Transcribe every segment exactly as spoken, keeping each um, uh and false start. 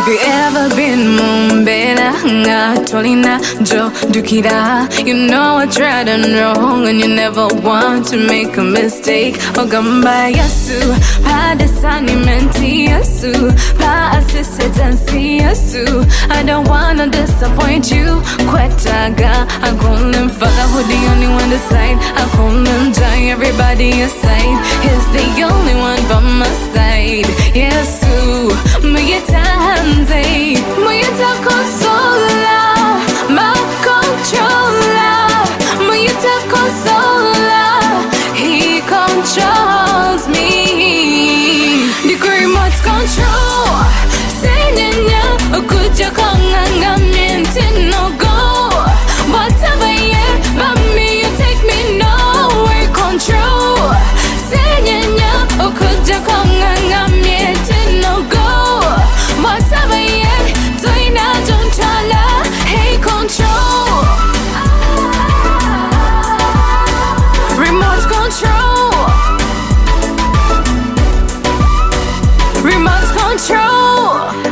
you ever been mumbela nga tolina jo dukira? You know I tried and wrong and you never want to make a mistake. Ogamba yasu pa desani menti yasu pa assistance yasu. I don't wanna disappoint you. Kwetaga I'm calling father who the only one decide. I'm calling die everybody aside. He's the only one by my side. Yasu muyeta hanze muyeta consola my controller muyeta consola he controls me the remote control senyanya okuja kanganga miente no go whatever yeah but me you take me nowhere control senyanya okuja kanganga miente no go whatever yeah doina don't tala hey control remote control remote control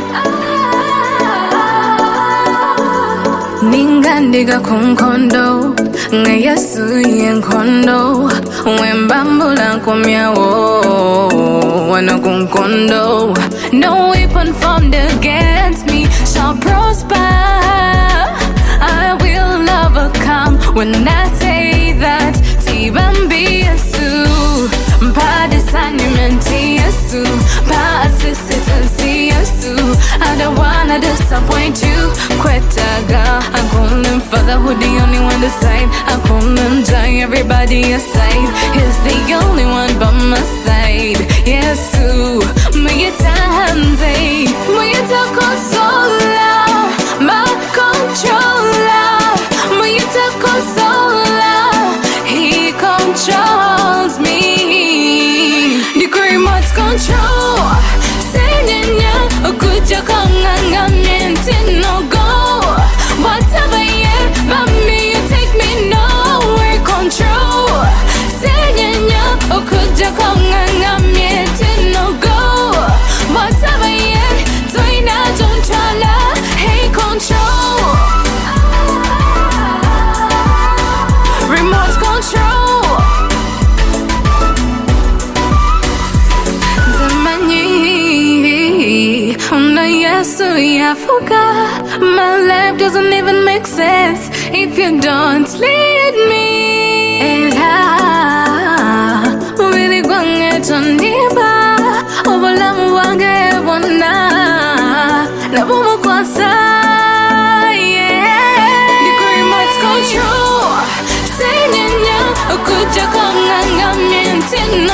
ninga ndiga kunkondo nga Yesu yenkondo wembambula komyawo wana kunkondo. No weapon formed against me shall prosper. I will overcome when I say that. Tibambi Yesu pa disannimenti Yesu pa assistance Yesu. I don't wanna disappoint you. Kwetaga I'm calling father who the only one decide. I'm calling die everybody aside. He's the only one by my side. Yesu muyeta hanze muyeta consola my controller muyeta consola he controls me the remote control senyanya okuja kanganga miente no go whatever yeah but me you take me nowhere control senyanya okuja kanganga miente no go whatever yeah doina don't tala hey control remote control zamani una Yesu yafuka. My life doesn't even make sense if you don't lead me. Ela really gwange toniba obulamu wange bonna nabumu kwasa yeah the remote control senyanya okuja kanganga miente